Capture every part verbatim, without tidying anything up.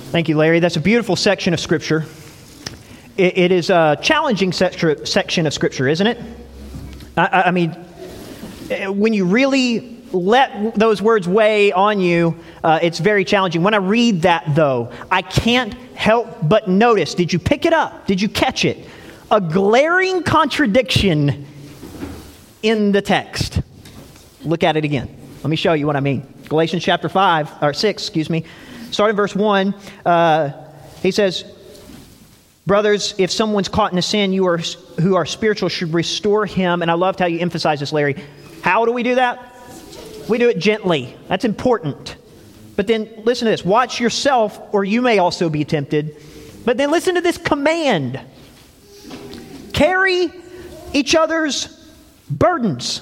Thank you, Larry. That's a beautiful section of Scripture. It, it is a challenging sector, section of Scripture, isn't it? I, I mean, when you really let those words weigh on you, uh, it's very challenging. When I read that, though, I can't help but notice. Did you pick it up? Did you catch it? A glaring contradiction in the text. Look at it again. Let me show you what I mean. Galatians chapter five, or six, excuse me. Starting verse one, uh, he says, brothers, if someone's caught in a sin, you are who are spiritual should restore him. And I loved how you emphasize this, Larry. How do we do that? We do it gently. That's important. But then listen to this. Watch yourself, or you may also be tempted. But then listen to this command. Carry each other's burdens.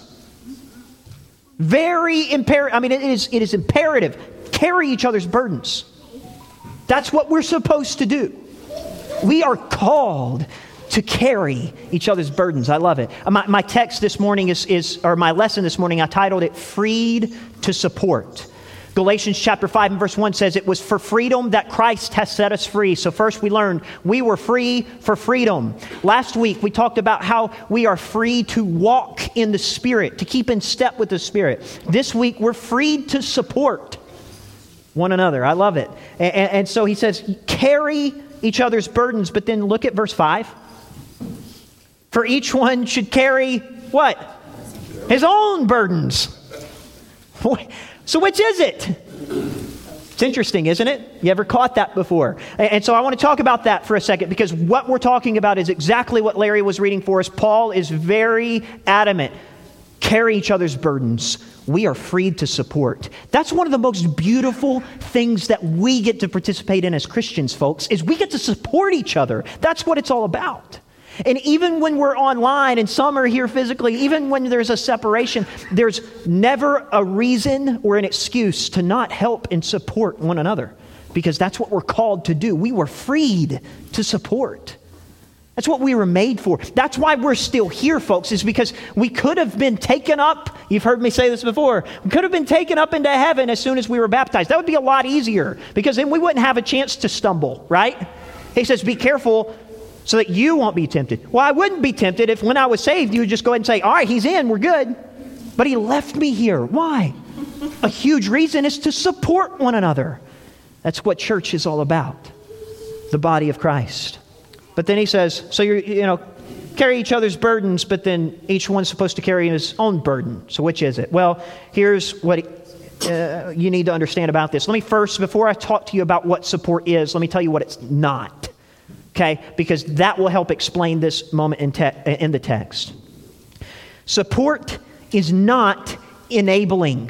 Very imperative. I mean, it is, it is imperative. Carry each other's burdens. That's what we're supposed to do. We are called to carry each other's burdens. I love it. My, my text this morning is, is, or my lesson this morning, I titled it, Freed to Support. Galatians chapter five and verse one says, it was for freedom that Christ has set us free. So first we learned we were free for freedom. Last week we talked about how we are free to walk in the Spirit, to keep in step with the Spirit. This week we're freed to support one another. I love it. And, and so he says, carry each other's burdens. But then look at verse five. For each one should carry what? His own burdens. So which is it? It's interesting, isn't it? You ever caught that before? And so I want to talk about that for a second, because what we're talking about is exactly what Larry was reading for us. Paul is very adamant. Carry each other's burdens. We are freed to support. That's one of the most beautiful things that we get to participate in as Christians, folks, is we get to support each other. That's what it's all about. And even when we're online and some are here physically, even when there's a separation, there's never a reason or an excuse to not help and support one another, because that's what we're called to do. We were freed to support. That's what we were made for. That's why we're still here, folks, is because we could have been taken up. You've heard me say this before. We could have been taken up into heaven as soon as we were baptized. That would be a lot easier, because then we wouldn't have a chance to stumble, right? He says, be careful so that you won't be tempted. Well, I wouldn't be tempted if when I was saved, you would just go ahead and say, all right, he's in, we're good. But he left me here. Why? A huge reason is to support one another. That's what church is all about, the body of Christ. But then he says, so you're, you know, carry each other's burdens, but then each one's supposed to carry his own burden. So which is it? Well, here's what uh, you need to understand about this. Let me first, before I talk to you about what support is, let me tell you what it's not. Okay? Because that will help explain this moment in, te- in the text. Support is not enabling.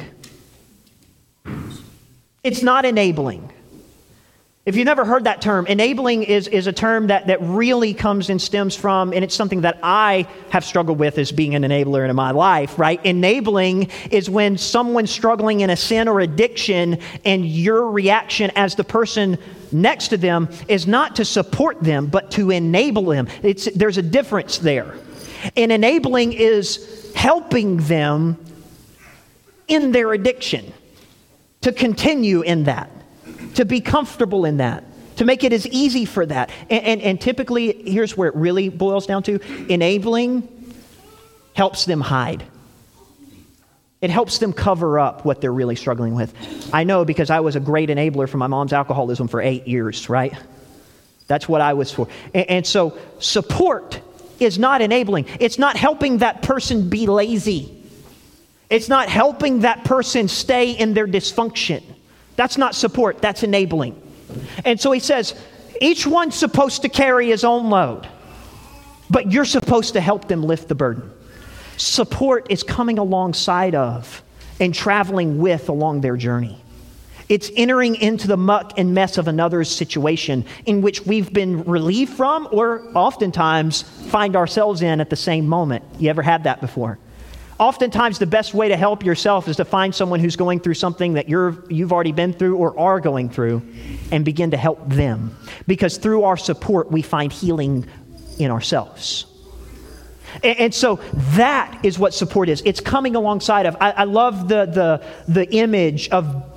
It's not enabling. If you've never heard that term, enabling is, is a term that, that really comes and stems from, and it's something that I have struggled with as being an enabler in my life, right? Enabling is when someone's struggling in a sin or addiction, and your reaction as the person next to them is not to support them, but to enable them. It's, there's a difference there. And enabling is helping them in their addiction, to continue in that, to be comfortable in that, to make it as easy for that. And, and, and typically, here's where it really boils down to. Enabling helps them hide. It helps them cover up what they're really struggling with. I know, because I was a great enabler for my mom's alcoholism for eight years, right? That's what I was for. And, and so support is not enabling. It's not helping that person be lazy. It's not helping that person stay in their dysfunction. That's not support, that's enabling. And so he says, each one's supposed to carry his own load, but you're supposed to help them lift the burden. Support is coming alongside of and traveling with along their journey. It's entering into the muck and mess of another's situation in which we've been relieved from, or oftentimes find ourselves in at the same moment. You ever had that before? Oftentimes, the best way to help yourself is to find someone who's going through something that you're, you've already been through or are going through, and begin to help them. Because through our support, we find healing in ourselves. And, and so that is what support is. It's coming alongside of. I, I love the, the, the image of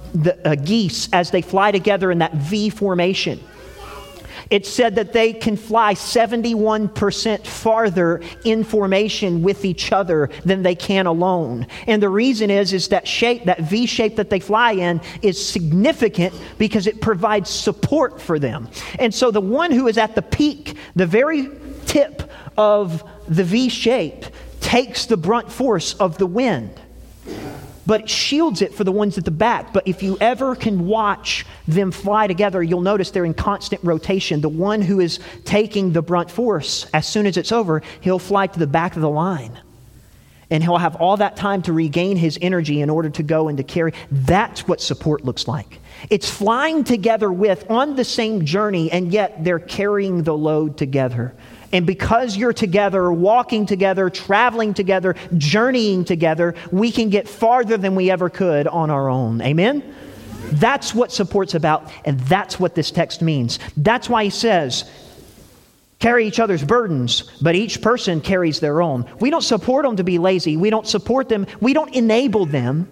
the uh, geese as they fly together in that V formation. It said that they can fly seventy-one percent farther in formation with each other than they can alone. And the reason is, is that shape, that V shape that they fly in is significant because it provides support for them. And so the one who is at the peak, the very tip of the V shape, takes the brunt force of the wind, but it shields it for the ones at the back. But if you ever can watch them fly together, you'll notice they're in constant rotation. The one who is taking the brunt force, as soon as it's over, he'll fly to the back of the line. And he'll have all that time to regain his energy in order to go and to carry. That's what support looks like. It's flying together with, on the same journey, and yet they're carrying the load together. And because you're together, walking together, traveling together, journeying together, we can get farther than we ever could on our own. Amen? That's what support's about, and that's what this text means. That's why he says, carry each other's burdens, but each person carries their own. We don't support them to be lazy. We don't support them. We don't enable them.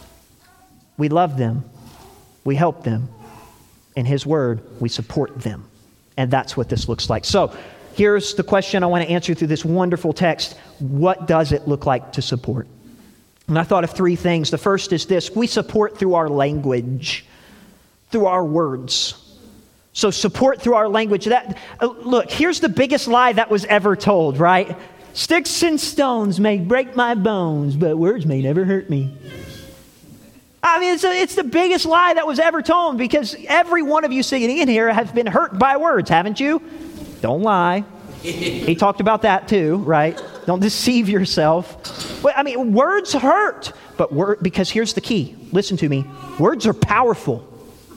We love them. We help them. In His Word, we support them. And that's what this looks like. So, here's the question I want to answer through this wonderful text. What does it look like to support? And I thought of three things. The first is this: we support through our language, through our words. So support through our language. That uh, look, here's the biggest lie that was ever told, right? Sticks and stones may break my bones, but words may never hurt me. I mean, it's, a, it's the biggest lie that was ever told, because every one of you sitting in here has been hurt by words, haven't you? Don't lie. He talked about that too, right? Don't deceive yourself. Well, I mean, words hurt, but word, because here's the key. Listen to me. Words are powerful.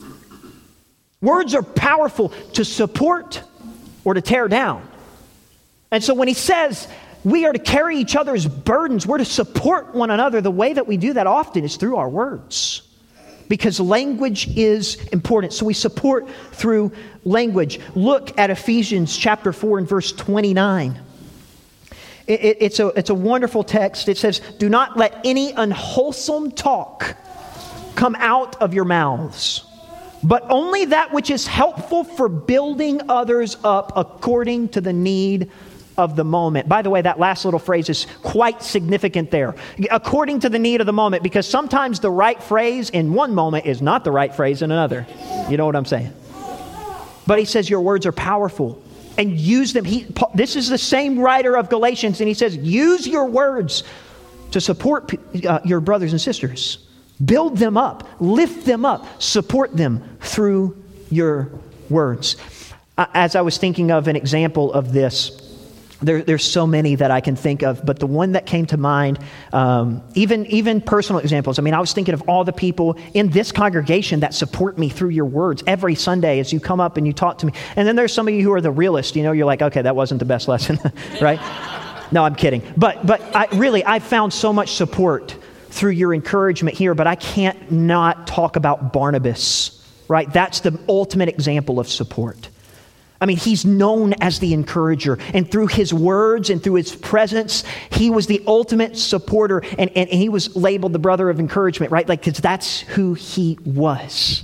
Words are powerful to support or to tear down. And so when he says we are to carry each other's burdens, we're to support one another, the way that we do that often is through our words. Because language is important. So we support through language. Look at Ephesians chapter four and verse twenty-nine. It, it, it's, a, it's a wonderful text. It says, do not let any unwholesome talk come out of your mouths, but only that which is helpful for building others up according to the need of the moment. By the way, that last little phrase is quite significant there. According to the need of the moment, because sometimes the right phrase in one moment is not the right phrase in another. You know what I'm saying? But he says your words are powerful, and use them. He, this is the same writer of Galatians, and he says use your words to support uh, your brothers and sisters. Build them up, lift them up, support them through your words. Uh, as I was thinking of an example of this, There, there's so many that I can think of, but the one that came to mind, um, even even personal examples. I mean, I was thinking of all the people in this congregation that support me through your words every Sunday as you come up and you talk to me. And then there's some of you who are the realist. You know, you're like, okay, that wasn't the best lesson, right? No, I'm kidding. But but I really, I've found so much support through your encouragement here, but I can't not talk about Barnabas, right? That's the ultimate example of support. I mean, he's known as the encourager, and through his words and through his presence, he was the ultimate supporter, and, and, and he was labeled the brother of encouragement, right? Like, because that's who he was.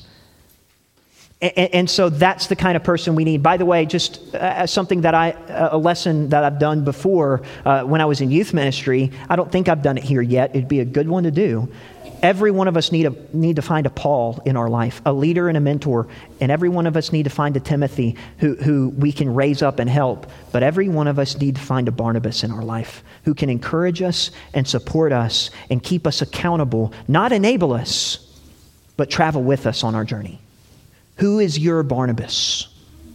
And, and so that's the kind of person we need. By the way, just uh, something that I, a lesson that I've done before uh, when I was in youth ministry, I don't think I've done it here yet. It'd be a good one to do. Every one of us need, a, need to find a Paul in our life, a leader and a mentor. And every one of us need to find a Timothy who, who we can raise up and help. But every one of us need to find a Barnabas in our life who can encourage us and support us and keep us accountable, not enable us, but travel with us on our journey. Who is your Barnabas?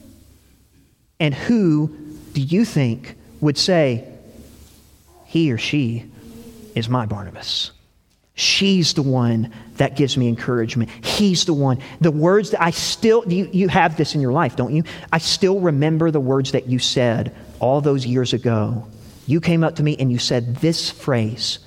And who do you think would say, he or she is my Barnabas? She's the one that gives me encouragement. He's the one. The words that I still, you, you have this in your life, don't you? I still remember the words that you said all those years ago. You came up to me and you said this phrase.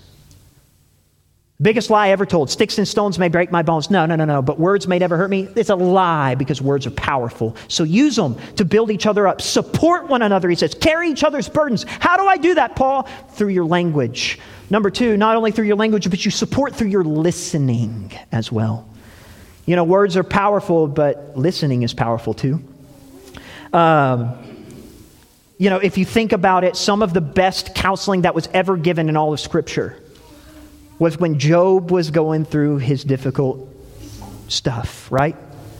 Biggest lie ever told. Sticks and stones may break my bones. No, no, no, no. But words may never hurt me. It's a lie because words are powerful. So use them to build each other up. Support one another, he says. Carry each other's burdens. How do I do that, Paul? Through your language. Number two, not only through your language, but you support through your listening as well. You know, words are powerful, but listening is powerful too. Um, you know, if you think about it, some of the best counseling that was ever given in all of Scripture was when Job was going through his difficult stuff, right?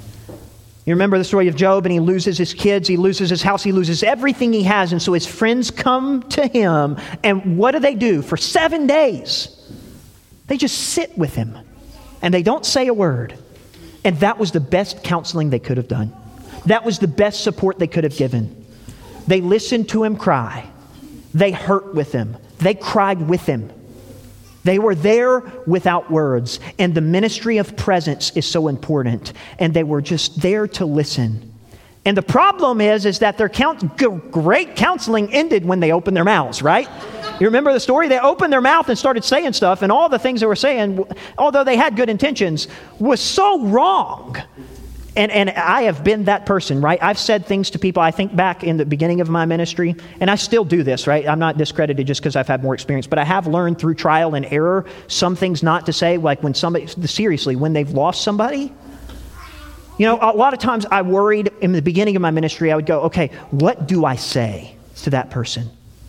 You remember the story of Job, and he loses his kids, he loses his house, he loses everything he has, and so his friends come to him, and what do they do? For seven days, they just sit with him, and they don't say a word. And that was the best counseling they could have done. That was the best support they could have given. They listened to him cry. They hurt with him. They cried with him. They were there without words. And the ministry of presence is so important. And they were just there to listen. And the problem is, is that their count, great counseling ended when they opened their mouths, right? You remember the story? They opened their mouth and started saying stuff, and all the things they were saying, although they had good intentions, was so wrong. And and I have been that person, right? I've said things to people. I think back in the beginning of my ministry, and I still do this, right? I'm not discredited just because I've had more experience, but I have learned through trial and error some things not to say, like when somebody, seriously, when they've lost somebody. You know, a lot of times I worried in the beginning of my ministry, I would go, okay, what do I say to that person?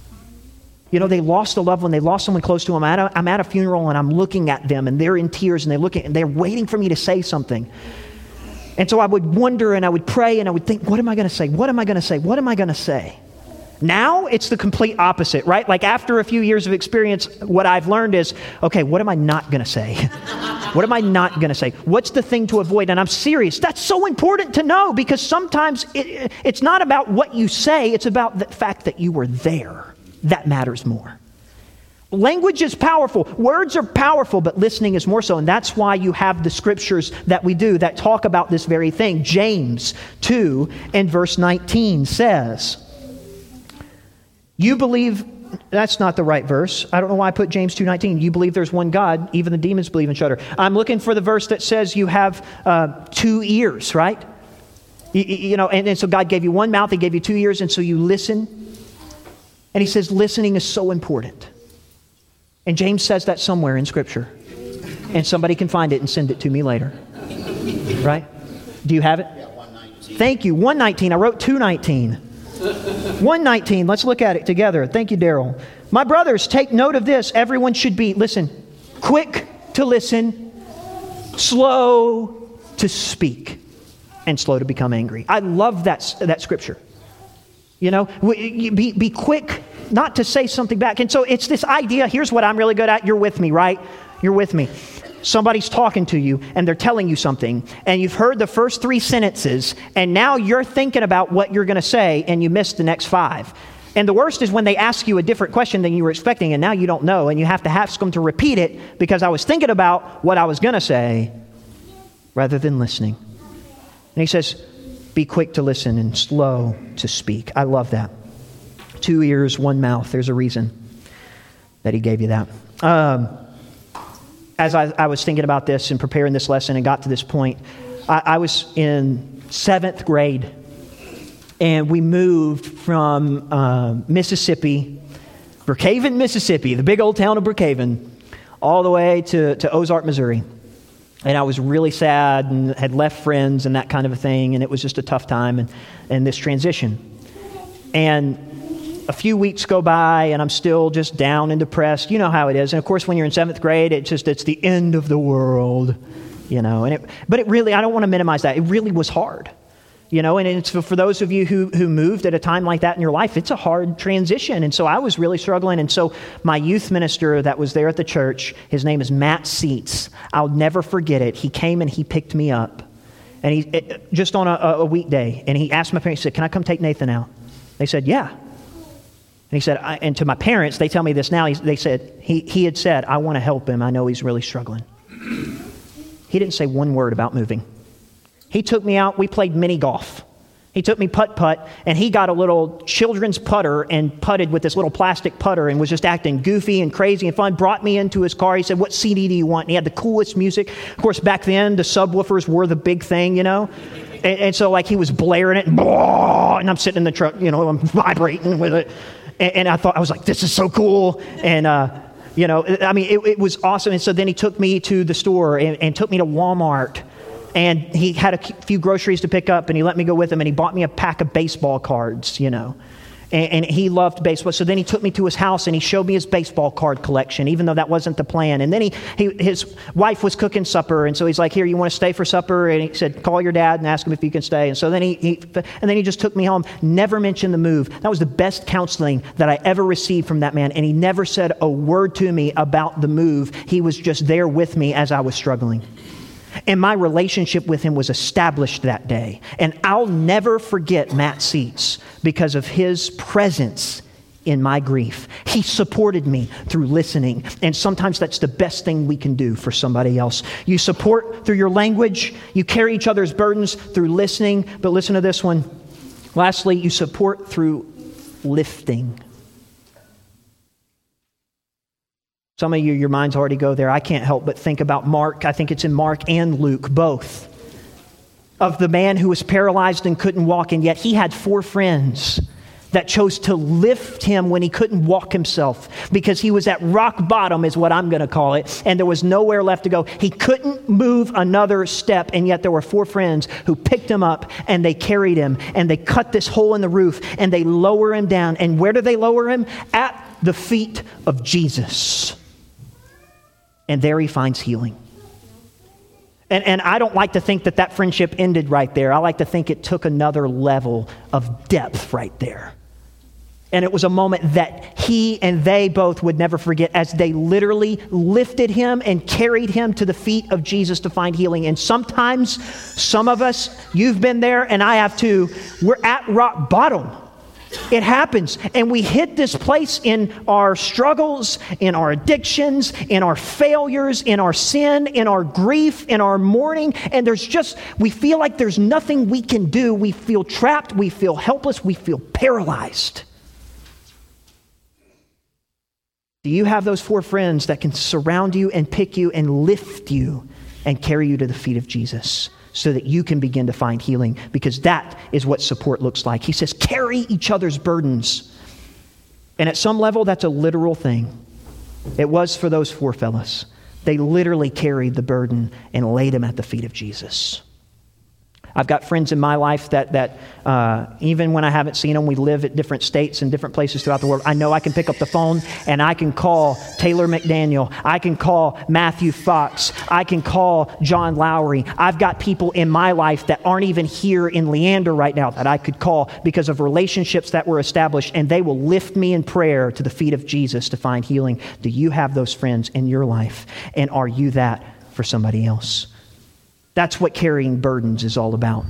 You know, they lost a loved one, they lost someone close to them. I'm at a, I'm at a funeral and I'm looking at them and they're in tears and they're looking and they're waiting for me to say something. And so I would wonder and I would pray and I would think, what am I going to say? What am I going to say? What am I going to say? Now it's the complete opposite, right? Like after a few years of experience, what I've learned is, okay, what am I not going to say? What am I not going to say? What's the thing to avoid? And I'm serious. That's so important to know because sometimes it, it's not about what you say. It's about the fact that you were there. That matters more. Language is powerful. Words are powerful, but listening is more so. And that's why you have the scriptures that we do that talk about this very thing. James two and verse nineteen says, you believe, that's not the right verse. I don't know why I put James two nineteen. You believe there's one God, even the demons believe and shudder. I'm looking for the verse that says you have uh, two ears, right? You, you know, and, and so God gave you one mouth, He gave you two ears, and so you listen. And He says listening is so important. And James says that somewhere in Scripture. And somebody can find it and send it to me later. Right? Do you have it? Yeah, one nineteen. Thank you. one nineteen. I wrote two nineteen. one nineteen. Let's look at it together. Thank you, Daryl. My brothers, take note of this. Everyone should be, listen, quick to listen, slow to speak, and slow to become angry. I love that, that Scripture. You know, be, be quick not to say something back. And so it's this idea, here's what I'm really good at. You're with me, right? You're with me. Somebody's talking to you and they're telling you something and you've heard the first three sentences and now you're thinking about what you're going to say and you missed the next five. And the worst is when they ask you a different question than you were expecting and now you don't know and you have to ask them to repeat it because I was thinking about what I was going to say rather than listening. And he says, be quick to listen and slow to speak. I love that. Two ears, one mouth. There's a reason that He gave you that. Um, as I, I was thinking about this and preparing this lesson and got to this point, I, I was in seventh grade and we moved from uh, Mississippi, Brookhaven, Mississippi, the big old town of Brookhaven, all the way to, to Ozark, Missouri. And I was really sad and had left friends and that kind of a thing. And it was just a tough time and, and this transition. And a few weeks go by and I'm still just down and depressed. You know how it is. And of course, when you're in seventh grade, it's just, it's the end of the world, you know. And it, but it really, I don't want to minimize that. It really was hard, you know. And it's for, for those of you who, who moved at a time like that in your life, it's a hard transition. And so I was really struggling. And so my youth minister that was there at the church, his name is Matt Seats. I'll never forget it. He came and he picked me up. And he it, just on a, a weekday. And he asked my parents, he said, can I come take Nathan out? They said, yeah. And he said, I, and to my parents, they tell me this now, he, they said, he, he had said, I want to help him. I know he's really struggling. He didn't say one word about moving. He took me out. We played mini golf. He took me putt-putt, and he got a little children's putter and putted with this little plastic putter and was just acting goofy and crazy and fun, brought me into his car. He said, what C D do you want? And he had the coolest music. Of course, back then, the subwoofers were the big thing, you know. And, and so, like, he was blaring it, and, and I'm sitting in the truck, you know, I'm vibrating with it. And, and I thought, I was like, this is so cool. And, uh, you know, I mean, it, it was awesome. And so then he took me to the store and, and took me to Walmart. and he had a few groceries to pick up, and he let me go with him, and he bought me a pack of baseball cards, you know. And he loved baseball. So then he took me to his house and he showed me his baseball card collection, even though that wasn't the plan. And then he, he his wife was cooking supper. And so he's like, here, you want to stay for supper? And he said, call your dad and ask him if you can stay. And so then he, he and then he just took me home, never mentioned the move. That was the best counseling that I ever received from that man. And he never said a word to me about the move. He was just there with me as I was struggling. And my relationship with him was established that day. And I'll never forget Matt Seats because of his presence in my grief. He supported me through listening. And sometimes that's the best thing we can do for somebody else. You support through your language. You carry each other's burdens through listening. But listen to this one. Lastly, you support through lifting. Some of you, your minds already go there. I can't help but think about Mark. I think it's in Mark and Luke, both. Of the man who was paralyzed and couldn't walk, and yet he had four friends that chose to lift him when he couldn't walk himself, because he was at rock bottom, is what I'm going to call it, and there was nowhere left to go. He couldn't move another step, and yet there were four friends who picked him up, and they carried him, and they cut this hole in the roof, and they lower him down. And where do they lower him? At the feet of Jesus. And there he finds healing. And, and I don't like to think that that friendship ended right there. I like to think it took another level of depth right there. And it was a moment that he and they both would never forget, as they literally lifted him and carried him to the feet of Jesus to find healing. And sometimes, some of us, you've been there and I have too, we're at rock bottom. It happens. And we hit this place in our struggles, in our addictions, in our failures, in our sin, in our grief, in our mourning. And there's just, we feel like there's nothing we can do. We feel trapped. We feel helpless. We feel paralyzed. Do you have those four friends that can surround you and pick you and lift you and carry you to the feet of Jesus, so that you can begin to find healing? Because that is what support looks like. He says, carry each other's burdens. And at some level, that's a literal thing. It was for those four fellas. They literally carried the burden and laid him at the feet of Jesus. I've got friends in my life that, that uh, even when I haven't seen them, we live at different states and different places throughout the world. I know I can pick up the phone and I can call Taylor McDaniel. I can call Matthew Fox. I can call John Lowry. I've got people in my life that aren't even here in Leander right now that I could call because of relationships that were established, and they will lift me in prayer to the feet of Jesus to find healing. Do you have those friends in your life? And are you that for somebody else? That's what carrying burdens is all about.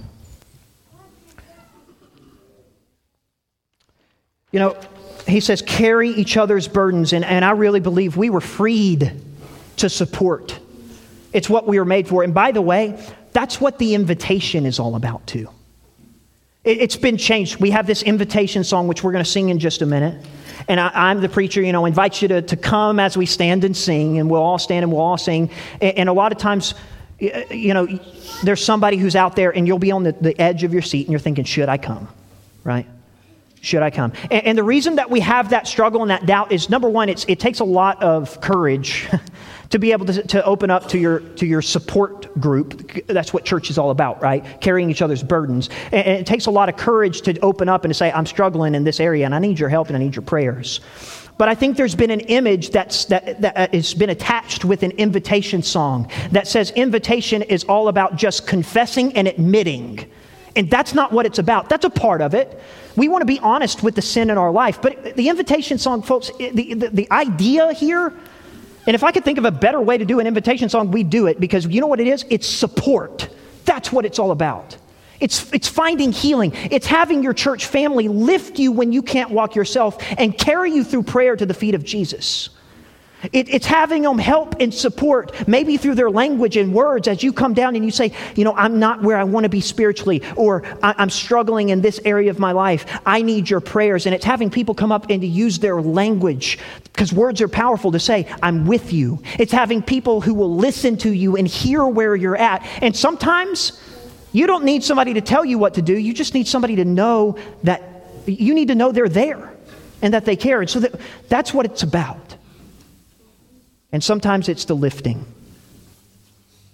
You know, he says, carry each other's burdens. And, and I really believe we were freed to support. It's what we were made for. And by the way, that's what the invitation is all about too. It, it's been changed. We have this invitation song, which we're going to sing in just a minute. And I, I'm the preacher, you know, invite you to, to come as we stand and sing. And we'll all stand and we'll all sing. And, and a lot of times, you know, there's somebody who's out there and you'll be on the, the edge of your seat and you're thinking, should I come? Right? Should I come? And, and the reason that we have that struggle and that doubt is, number one, it's, it takes a lot of courage to be able to, to open up to your to your support group. That's what church is all about, right? Carrying each other's burdens. And, and it takes a lot of courage to open up and to say, I'm struggling in this area and I need your help and I need your prayers. But I think there's been an image that's, that, that has been attached with an invitation song that says invitation is all about just confessing and admitting. And that's not what it's about. That's a part of it. We want to be honest with the sin in our life. But the invitation song, folks, the, the, the idea here, and if I could think of a better way to do an invitation song, we'd do it, because you know what it is? It's support. That's what it's all about. It's, it's finding healing. It's having your church family lift you when you can't walk yourself and carry you through prayer to the feet of Jesus. It, it's having them help and support, maybe through their language and words, as you come down and you say, you know, I'm not where I want to be spiritually, or I'm struggling in this area of my life. I need your prayers. And it's having people come up and to use their language, because words are powerful, to say, I'm with you. It's having people who will listen to you and hear where you're at. And sometimes you don't need somebody to tell you what to do. You just need somebody to know that you need to know they're there and that they care. And so that, that's what it's about. And sometimes it's the lifting.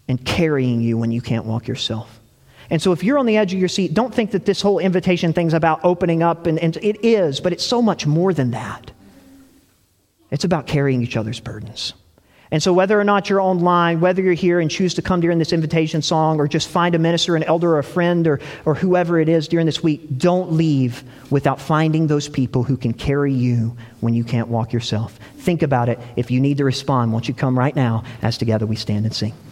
and carrying you when you can't walk yourself. And so if you're on the edge of your seat, don't think that this whole invitation thing's about opening up, and, and it is, but it's so much more than that. It's about carrying each other's burdens. And so whether or not you're online, whether you're here and choose to come during this invitation song, or just find a minister, an elder, or a friend, or, or whoever it is during this week, don't leave without finding those people who can carry you when you can't walk yourself. Think about it. If you need to respond, won't you come right now as together we stand and sing.